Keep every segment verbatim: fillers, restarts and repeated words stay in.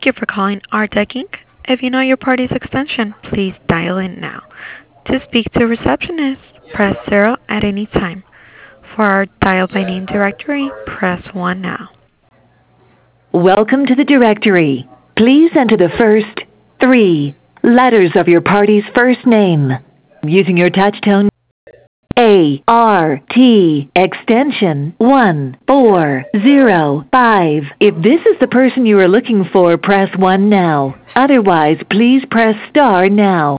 Thank you for calling Artec Incorporated. If you know your party's extension, please dial it now. To speak to a receptionist, press zero at any time. For our dial by name directory, press one now. Welcome to the directory. Please enter the first three letters of your party's first name. Using your touchtone A R T extension one four zero five. If this is the person you are looking for, press one now. Otherwise, please press star now.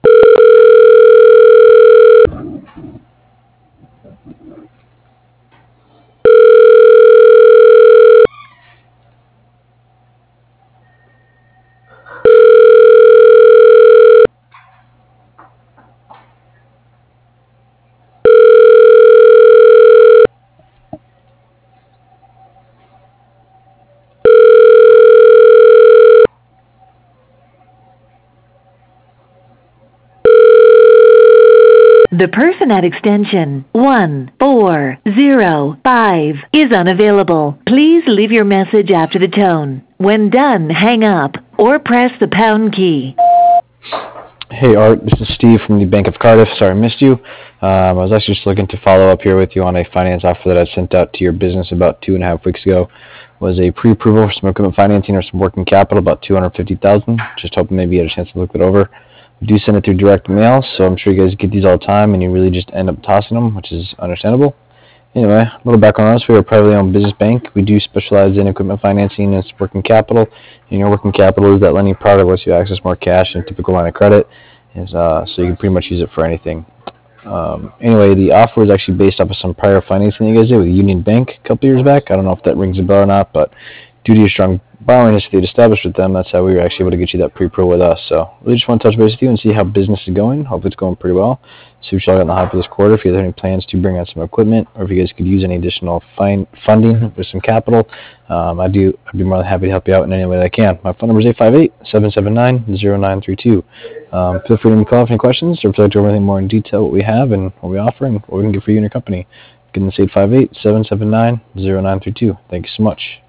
The person at extension one four zero five is unavailable. Please leave your message after the tone. When done, hang up or press the pound key. Hey Art, this is Steve from the Bank of Cardiff. Sorry I missed you. Um, I was actually just looking to follow up here with you on a finance offer that I sent out to your business about two and a half weeks ago. It was a pre-approval for some equipment financing or some working capital, about two hundred fifty thousand dollars. Just hoping maybe you had a chance to look it over. We do send it through direct mail, so I'm sure you guys get these all the time and you really just end up tossing them, which is understandable. Anyway, a little background on us. We are a privately owned business bank. We do specialize in equipment financing and working capital. And your working capital is that lending product that lets you access more cash than a typical line of credit. Is, uh, so you can pretty much use it for anything. Um, anyway, the offer was actually based off of some prior financing you guys did with Union Bank a couple years back. I don't know if that rings a bell or not, but due to your strong borrowing history you'd established with them, that's how we were actually able to get you that pre-pro with us. So really just want to touch base with you and see how business is going. Hopefully it's going pretty well. See what y'all got in the hopper this quarter. If you have any plans to bring on some equipment, or if you guys could use any additional fine funding with some capital, um, I do, I'd be more than happy to help you out in any way that I can. My phone number is eight five eight, seven seven nine, zero nine three two. Um, feel free to give me a call if you have any questions, or if you'd like to go over anything more in detail, what we have and what we offer and what we can get for you and your company. Give us eight five eight, seven seven nine, zero nine three two. Thank you so much.